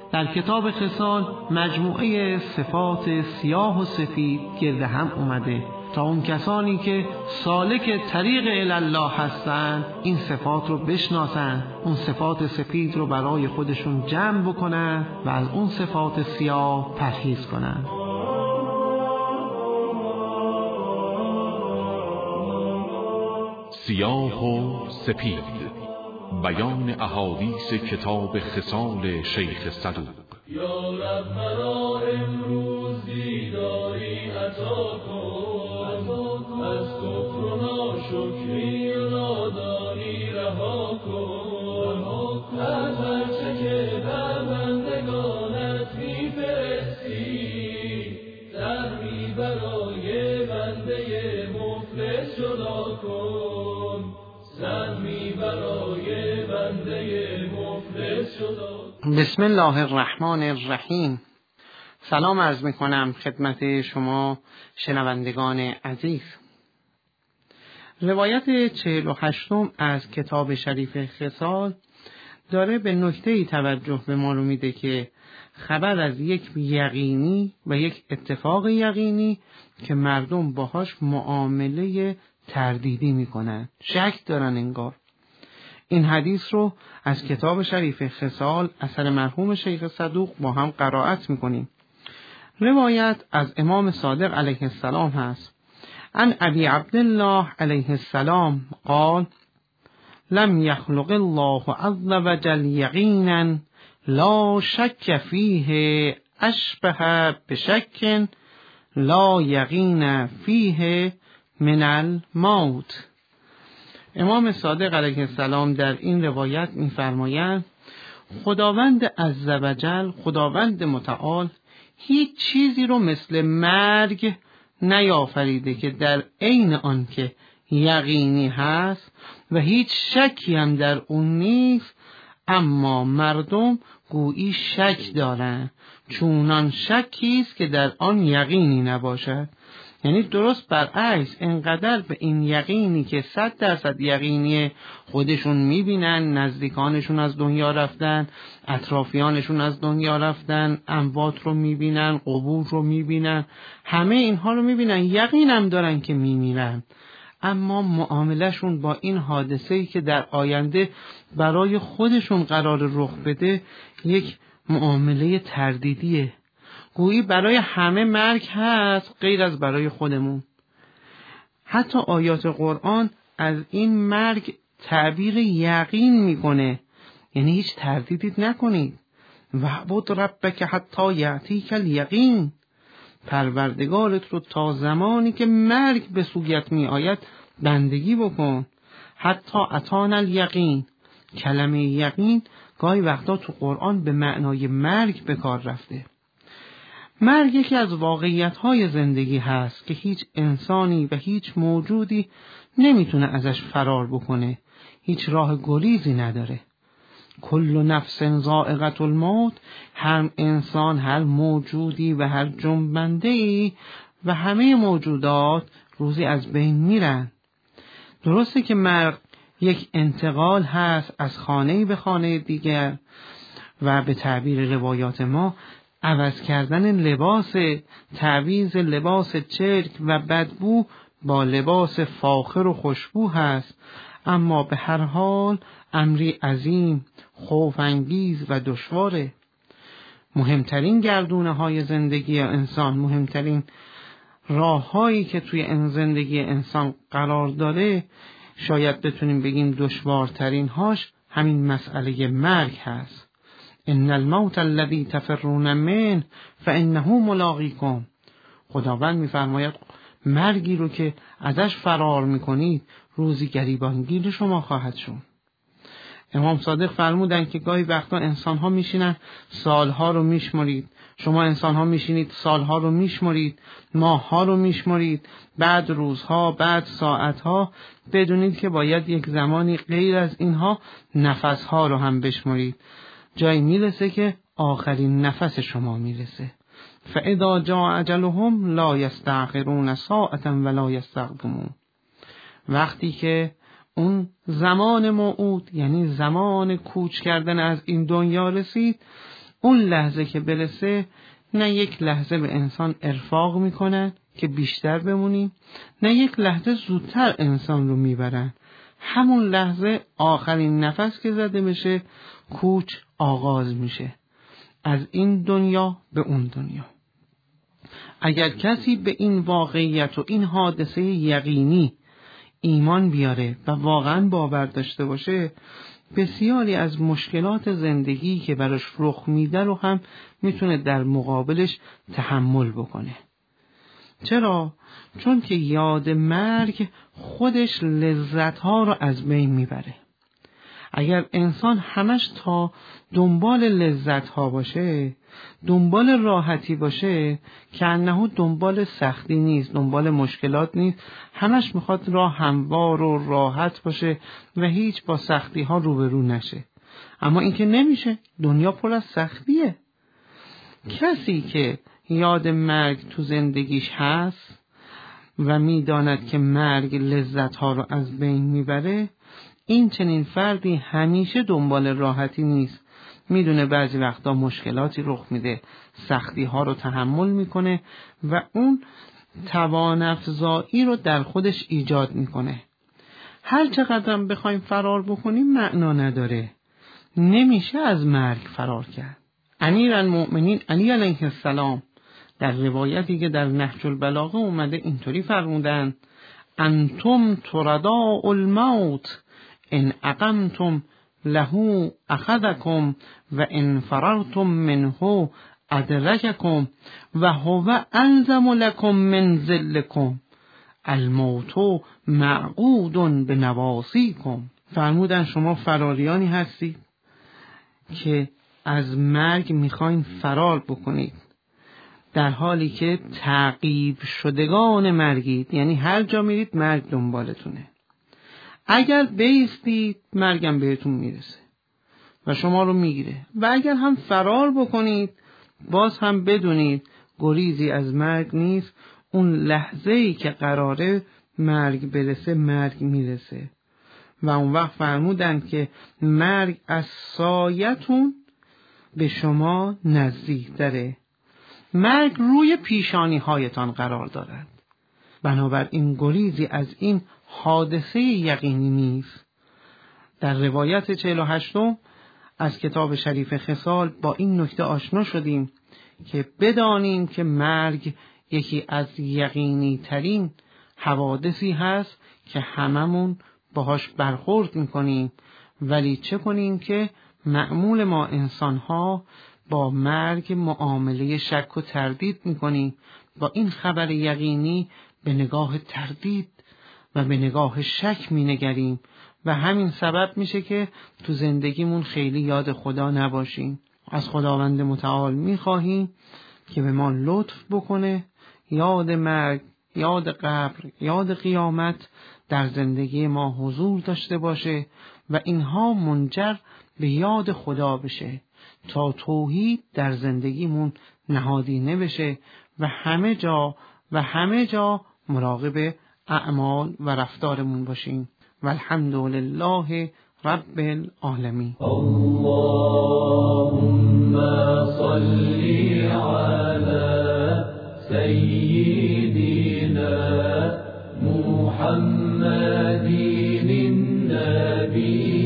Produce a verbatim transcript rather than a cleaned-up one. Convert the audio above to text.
در کتاب خصال مجموعه صفات سیاه و سفید گرد هم اومده تا اون کسانی که سالک طریق الله هستند این صفات رو بشناسن، اون صفات سفید رو برای خودشون جمع بکنن و از اون صفات سیاه پرهیز کنن. سیاه و سپید، بیان احادیث کتاب خصال شیخ صدوق. یا رب مرا امروز دیداری عطا کن، از کفر و ناشکری و نادانی رها کن، از هرچه که بر بندگانت می‌فرستی سهمی برای بنده مفلس جدا کن، سهمی برای بنده مفلس جدا کن. بسم الله الرحمن الرحیم. سلام عرض میکنم خدمت شما شنوندگان عزیز. روایت چهل و هشتم از کتاب شریف خصال داره به نکته‌ای توجه به ما رو میده که خبر از یک یقینی و یک اتفاق یقینی که مردم باهاش معامله تردیدی میکنن، شک دارن انگار. این حدیث رو از کتاب شریف خصال اثر مرحوم شیخ صدوق با هم قرائت میکنیم. روایت از امام صادق علیه السلام هست. عن ابی عبدالله علیه السلام قال: لم يخلق الله عز وجل یقینا لا شک فیه اشبه بشک لا یقین فیه من الموت. امام صادق علیه السلام در این روایت می‌فرمایند خداوند عزوجل، خداوند متعال، هیچ چیزی رو مثل مرگ نیافریده که در عین آن که یقینی هست و هیچ شکی هم در اون نیست، اما مردم گویی شک دارن چونان شکی است که در آن یقینی نباشد. یعنی درست برعکس، انقدر به این یقینی که صد درصد یقینی خودشون میبینن، نزدیکانشون از دنیا رفتن، اطرافیانشون از دنیا رفتن، اموات رو میبینن، قبور رو میبینن، همه اینها رو میبینن، یقینم دارن که میمیرن، اما معاملهشون با این حادثه‌ای که در آینده برای خودشون قرار رخ بده یک معامله تردیدیه. گویی برای همه مرگ هست غیر از برای خودمون. حتی آیات قرآن از این مرگ تعبیر یقین میکنه، یعنی هیچ تردیدی نکنید. وعبد ربک حتی یأتیک الیقین، پروردگارت رو تا زمانی که مرگ به سویت می آید بندگی بکن. حتی اتانا الیقین، کلمه یقین گاهی وقتا تو قرآن به معنای مرگ به کار رفته. مرگ یکی از واقعیت‌های زندگی هست که هیچ انسانی و هیچ موجودی نمیتونه ازش فرار بکنه، هیچ راه گریزی نداره. کل نفس ذائقة الموت، هر انسان، هر موجودی و هر جنبنده‌ای و همه موجودات روزی از بین میرن. درسته که مرگ یک انتقال هست از خانه به خانه دیگر و به تعبیر روایات ما عوض کردن لباس، تعویض لباس چرک و بدبو با لباس فاخر و خوشبو هست، اما به هر حال امری عظیم، خوف انگیز و دشواره. مهمترین گردونه های زندگی انسان، مهمترین راه هایی که توی این زندگی انسان قرار داره، شاید بتونیم بگیم دشوارترین هاش همین مسئله مرگ هست. ان الموت الذی تفرون منه فانه ملاقیکم. خداوند میفرماید مرگی رو که ازش فرار میکنید روزی گریبانگیر شما خواهد شد. امام صادق فرمودن که گاهی وقتا انسان ها میشینن سالها رو میشمرید، شما انسان ها میشینید سالها رو میشمرید، ماه ها رو میشمرید، بعد روزها، بعد ساعتها، بدونید که باید یک زمانی غیر از اینها نفس ها رو هم بشمرید. جایی میرسه که آخرین نفس شما میرسه. فاذا جاء اجلهم لا یستأخرون ساعة ولا یستقدمون. وقتی که اون زمان موعود، یعنی زمان کوچ کردن از این دنیا رسید، اون لحظه که برسه نه یک لحظه به انسان ارفاق میکنن که بیشتر بمونیم، نه یک لحظه زودتر انسان رو میبرن. همون لحظه آخرین نفس که زده بشه کوچ آغاز میشه از این دنیا به اون دنیا. اگر کسی به این واقعیت و این حادثه یقینی ایمان بیاره و واقعا باور داشته باشه، بسیاری از مشکلات زندگی که براش رخ میده رو هم میتونه در مقابلش تحمل بکنه. چرا؟ چون که یاد مرگ خودش لذت‌ها رو از بین میبره. اگر انسان همش تا دنبال لذت‌ها باشه، دنبال راحتی باشه، که انه دنبال سختی نیست، دنبال مشکلات نیست، همش میخواد راه هموار و راحت باشه و هیچ با سختی‌ها روبرو نشه. اما این که نمیشه، دنیا پر از سختیه. کسی که یاد مرگ تو زندگیش هست و میداند که مرگ لذت‌ها رو از بین میبره، این چنین فردی همیشه دنبال راحتی نیست. میدونه بعضی وقتا مشکلاتی رخ میده، سختی ها رو تحمل میکنه و اون توان افزایی رو در خودش ایجاد میکنه. هر چقدر هم بخوایم فرار بکنیم معنا نداره، نمیشه از مرگ فرار کرد. امیرالمؤمنین علی علیه السلام در روایتی که در نهج البلاغه اومده اینطوری فرمودن: انتم ترداء الموت ان اقمتم له اخذکم و ان فررتم منه ادرککم و هو الزم لکم من ذلکم الموت معقود به نواصیکم. فرمودن شما فراریانی هستید که از مرگ میخواین فرار بکنید، در حالی که تعقیب شدگان مرگید، یعنی هر جا میرید مرگ دنبالتونه. اگر بیستید مرگم بهتون میرسه و شما رو میگیره، و اگر هم فرار بکنید باز هم بدونید گریزی از مرگ نیست. اون لحظه‌ای که قراره مرگ برسه مرگ میرسه. و اون وقت فرمودن که مرگ از سایتون به شما نزدیک داره. مرگ روی پیشانی هایتان قرار دارد. بنابراین گریزی از این حادثه یقینی نیست. در روایت چهل و هشتم از کتاب شریف خصال با این نکته آشنا شدیم که بدانیم که مرگ یکی از یقینی ترین حوادثی هست که هممون باهاش برخورد میکنیم، ولی چه کنیم که معمول ما انسان‌ها با مرگ معامله شک و تردید میکنیم، با این خبر یقینی به نگاه تردید و به نگاه شک مینگریم و همین سبب میشه که تو زندگیمون خیلی یاد خدا نباشیم. از خداوند متعال میخواهیم که به ما لطف بکنه، یاد مرگ، یاد قبر، یاد قیامت در زندگی ما حضور داشته باشه و اینها منجر به یاد خدا بشه تا توحید در زندگیمون نهادینه بشه و همه جا و همه جا مراقب اعمال و رفتارمون باشیم. و الحمدلله رب العالمین. اللهم صل علی سیدنا محمد النبی